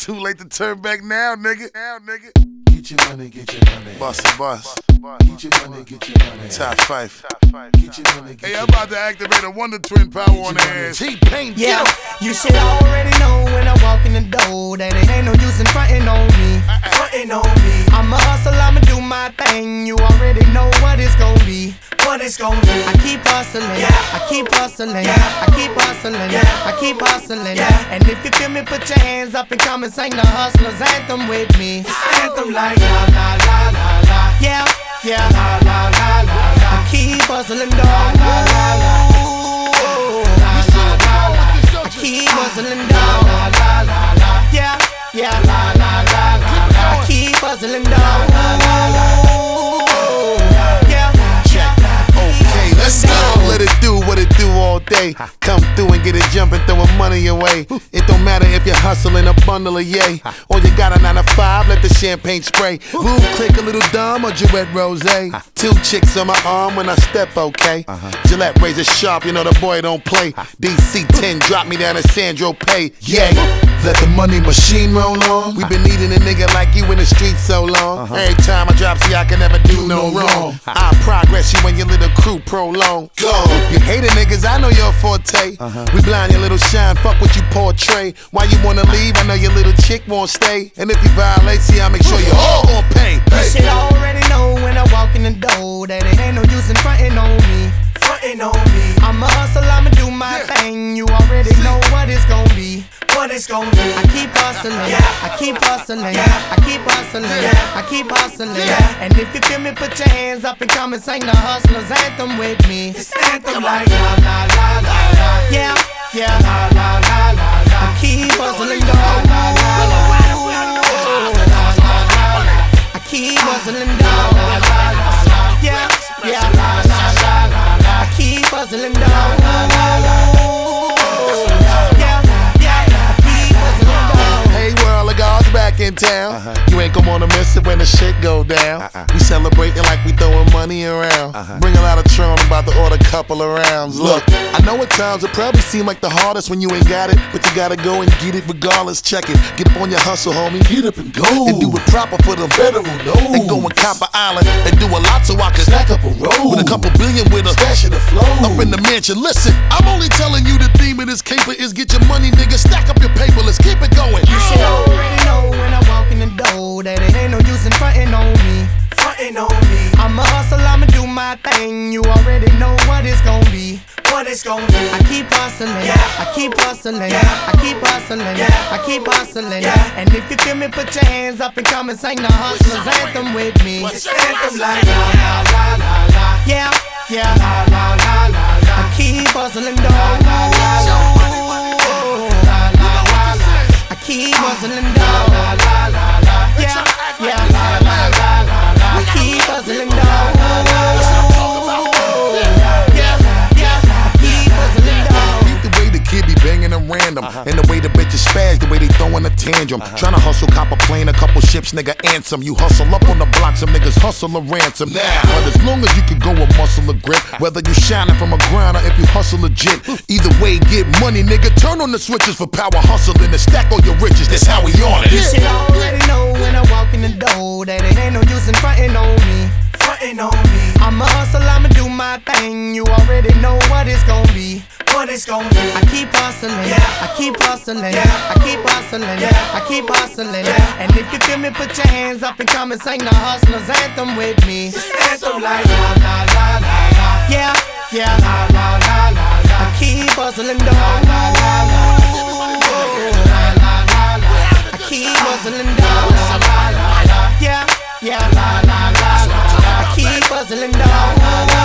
Too late to turn back now, nigga. Get your money, get your money. Bust. Get your money, get your money. Top 5. Get your money, get Hey, your I'm about to activate a Wonder Twin power on the ass. T-Pain, yeah, you should already know when I walk in the door that it ain't no use in frontin' on me. I'm a hustle, I'ma do my thing. You already know what it's gon' be. I keep hustling, I keep hustling, I keep hustling, I keep hustling. And if you feel me, put your hands up and come and sing the hustler's anthem with me. Anthem like la la la la la. Yeah, La la la la la. I keep hustling, dog. La la la la. I keep hustling, dog. La la la la. Yeah, La la la la. I keep hustling, dog. Let's go. Let it do what it do all day. Come through and get it jumping, throwing money away. It don't matter if you're hustling a bundle of yay, or you got a 9 to 5, let the champagne spray. Boom, click a little dumb or Gillette Rose. 2 chicks on my arm when I step, okay. Gillette razor sharp, you know the boy don't play. DC 10 drop me down to Sandro Pay. Yay. Let the money machine roll on. We been needing a nigga like you in the street so long. Every time I drop, see I can never do no wrong. I progress you when your little crew prolong. Go. You hating niggas, I know your forte. We blind your little shine, fuck what you portray. Why you wanna leave? I know your little chick won't stay. And if you violate, see I make sure you all gon' pay. You should already know when I walk in the door that it ain't no use in frontin' on me. I'm a hustle, I'ma do my thing. You already know what it's gon' be. I keep hustling, I keep hustling, I keep hustling, I keep hustling. And if you feel me, put your hands up and come and sing the hustler's anthem with me. It's anthem like la la la la la. Yeah, La la la la la. I keep hustling, dog. I keep hustling, dog. Yeah, I keep hustling, dog. Hey world, the God's back in town. You ain't gon' wanna miss it when the shit go down. We celebrating like we throwing money around. Bring a lot of Tron, about to order a couple of rounds. Look, I know at times it probably seem like the hardest when you ain't got it, but you gotta go and get it regardless. Check it, get up on your hustle, homie. Get up and go, and do it proper for the federal loan. And go and Copper Island and do a lot so I can stack up a roll with a couple billion with a stash of the flow up in the mansion. Listen, I'm only telling you the theme of this caper is get your money, nigga. Stack up your paper, let's keep it going. You should already know when I walk in the door that it ain't no use in frontin' on me. I'm a hustle, I'ma do my thing. You already know what it's gon' be. I keep hustling, I keep hustling, I keep hustling, I keep hustling. And if you feel me, put your hands up and come and sing the hustler's anthem with me. It's anthem like la la la la la. Yeah, La la la la la. I keep hustling, dog. La la la la la. I keep hustling, dog. La la la la. Yeah, La la la la la. I keep hustling, dog. The way the kid be banging them random, and the way the bitches spaz, the way they throwing a tantrum. Tryna hustle, cop a plane, a couple ships, nigga, answer. You hustle up on the block, some niggas hustle a ransom. But as long as you can go a muscle a grip, whether you shining from a grind or if you hustle legit, either way, get money, nigga. Turn on the switches for power hustling and stack all your riches. That's how we on it. You should already know when I walk in the door that it ain't no use in frontin' on me. I'm a hustle, I'ma do my thing. You already know what it's gon' be. I keep hustling, I keep hustling, I keep hustling, I keep hustling. And if you feel me, put your hands up and come and sing the hustler's anthem with me. It's anthem like la la la la la. Yeah, La la la la la. I keep hustling, dog. La la la la. I keep hustling, dog. La la la la. Yeah, La la la la. I keep hustling, dog.